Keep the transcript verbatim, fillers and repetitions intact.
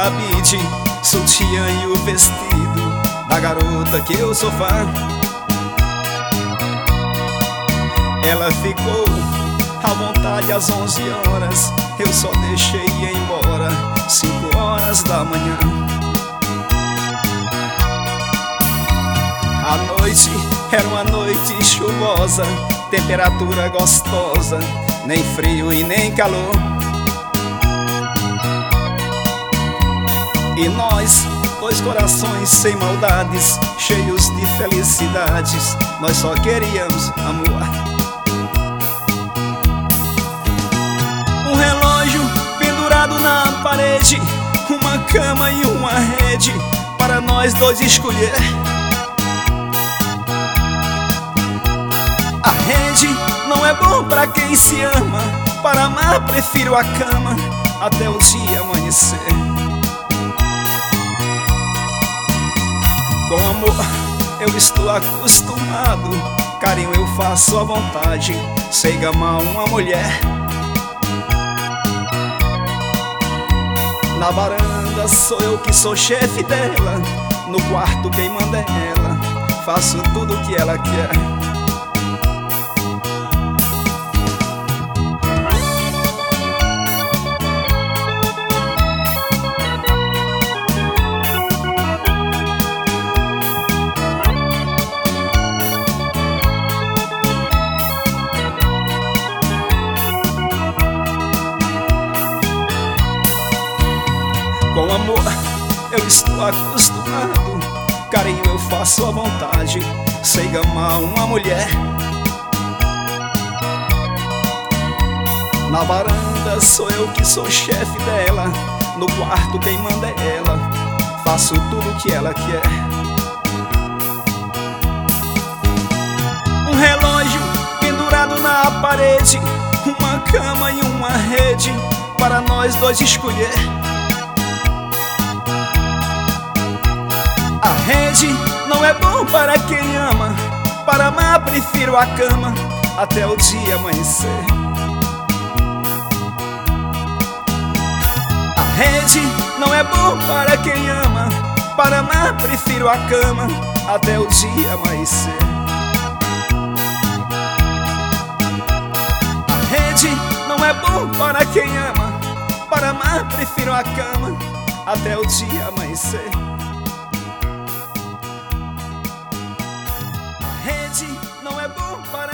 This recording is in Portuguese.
cabide, sutiã e o vestido da garota que eu sou fã. Ela ficou à vontade às onze horas, eu só deixei ir embora cinco horas da manhã. A noite era uma noite chuvosa, temperatura gostosa, nem frio e nem calor. E nós, dois corações sem maldades, cheios de felicidades, nós só queríamos amor. Um relógio pendurado na parede, uma cama e uma rede para nós dois escolher. A rede não é bom pra quem se ama, para amar prefiro a cama até o dia amanhecer. Com amor eu estou acostumado, carinho eu faço à vontade, sei gamar uma mulher. Na varanda sou eu que sou chefe dela, no quarto quem manda é ela, faço tudo o que ela quer. Com amor eu estou acostumado, carinho eu faço à vontade, sei gamar uma mulher. Na varanda sou eu que sou chefe dela, no quarto quem manda é ela, faço tudo o que ela quer. Um relógio pendurado na parede, uma cama e uma rede para nós dois escolher. A rede não é bom para quem ama, para amar prefiro a cama até o dia amanhecer. A rede não é bom para quem ama, para amar prefiro a cama até o dia amanhecer. A rede não é bom para quem ama, para amar prefiro a cama até o dia amanhecer. Não é bom para